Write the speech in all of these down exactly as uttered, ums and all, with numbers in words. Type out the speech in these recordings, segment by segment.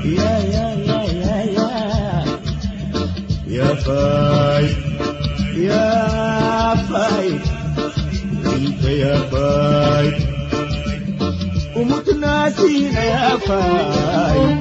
يا يا يا يا يا يا فاي يا فاي انت يا فاي ومتناسينا يا فاي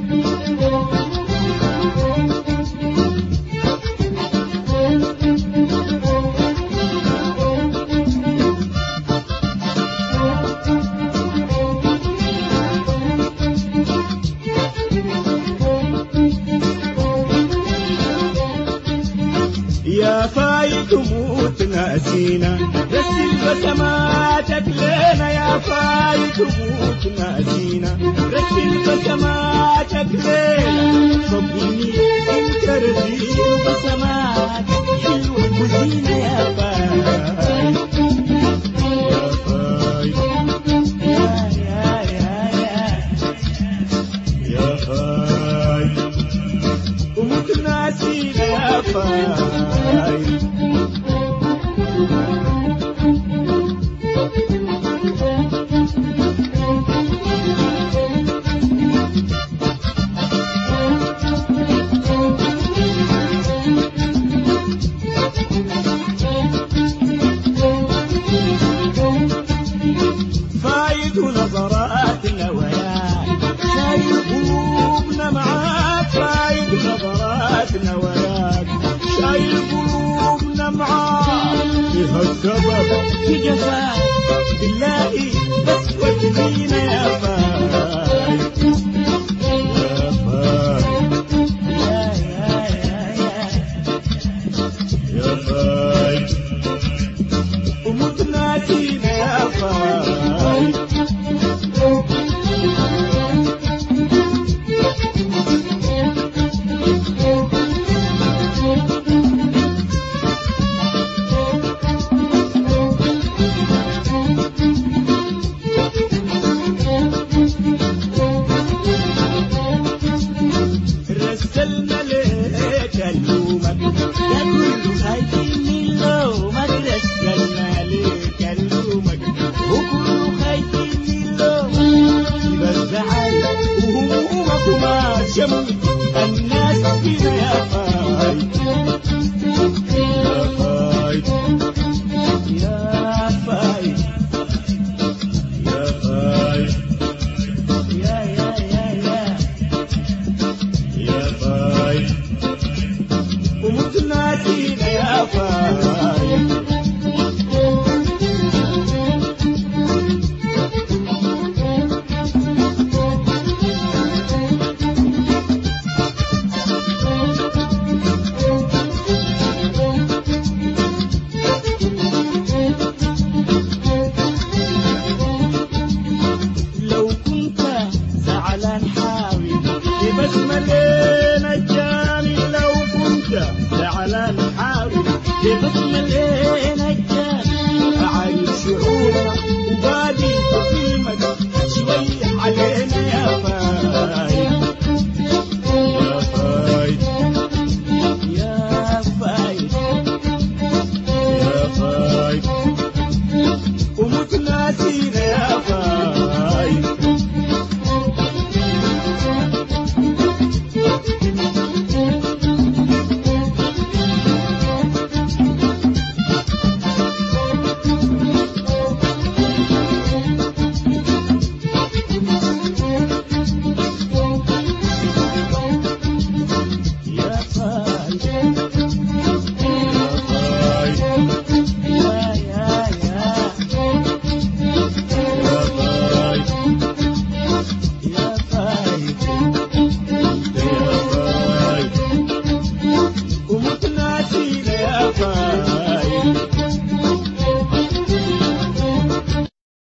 يا فايت موت ناسينا رسل بسماتك لينا يا فايت موت ناسينا رسل بسماتك لينا صبني انت رزيل بسماتك حلوة وزينة يا فايت يا فايت يا يا يا يا يا فايت وموت ناسينا يا فايت فايت ونظراتنا وياك شايل قلوبنا معاك فايت نظراتنا وياك شايل قلوبنا معاك فيها السبب في جفاك بالله بس ودينا يا فايت يا فايت يا يا يا يا يا فايت ومتناسينا يا فايت رسلنا ليك اللومك يا كل خايفين اللومك رسلنا ليك اللومك وكل خايفين اللومك بس زعل وهمومك وما شمت